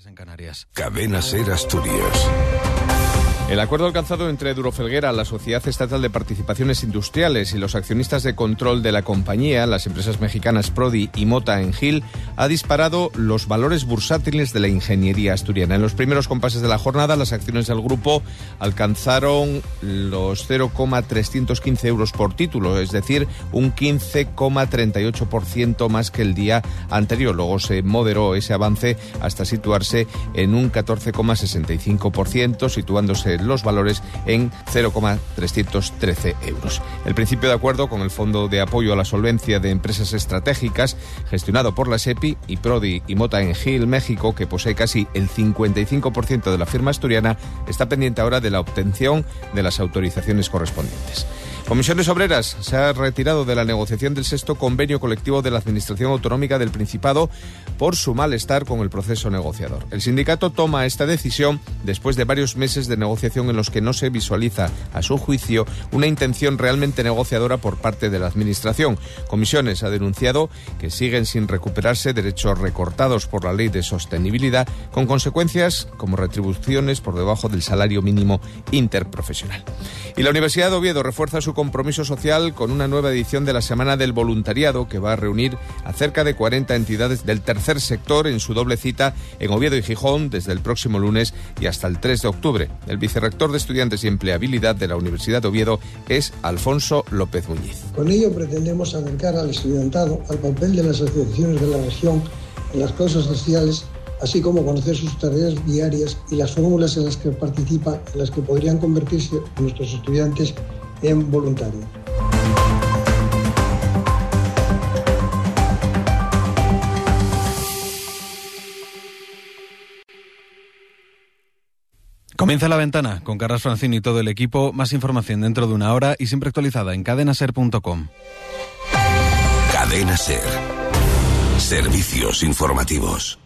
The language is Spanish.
en Canarias. Cadena SER Asturias. El acuerdo alcanzado entre Duro Felguera, la Sociedad Estatal de Participaciones Industriales y los accionistas de control de la compañía, las empresas mexicanas Prodi y Mota en Gil, ha disparado los valores bursátiles de la ingeniería asturiana. En los primeros compases de la jornada, las acciones del grupo alcanzaron los 0,315 euros por título, es decir, un 15,38% más que el día anterior. Luego se moderó ese avance hasta situarse en un 14,65%, situándose los valores en 0,313 euros. El principio de acuerdo con el Fondo de Apoyo a la Solvencia de Empresas Estratégicas, gestionado por la SEPI y Prodi y Mota en Gil, México, que posee casi el 55% de la firma asturiana, está pendiente ahora de la obtención de las autorizaciones correspondientes. Comisiones Obreras se ha retirado de la negociación del sexto convenio colectivo de la Administración Autonómica del Principado por su malestar con el proceso negociador. El sindicato toma esta decisión después de varios meses de negociación en los que no se visualiza, a su juicio, una intención realmente negociadora por parte de la Administración. Comisiones ha denunciado que siguen sin recuperarse derechos recortados por la Ley de Sostenibilidad, con consecuencias como retribuciones por debajo del salario mínimo interprofesional. Y la Universidad de Oviedo refuerza su compromiso social con una nueva edición de la Semana del Voluntariado, que va a reunir a cerca de 40 entidades del tercer sector en su doble cita en Oviedo y Gijón desde el próximo lunes y hasta el 3 de octubre. El vicerrector de Estudiantes y Empleabilidad de la Universidad de Oviedo es Alfonso López Muñiz. Con ello pretendemos acercar al estudiantado al papel de las asociaciones de la región en las causas sociales, así como conocer sus tareas diarias y las fórmulas en las que participan, en las que podrían convertirse nuestros estudiantes en voluntarios. Comienza La Ventana con Carlos Francini y todo el equipo. Más información dentro de una hora y siempre actualizada en cadenaser.com. Cadena SER. Servicios informativos.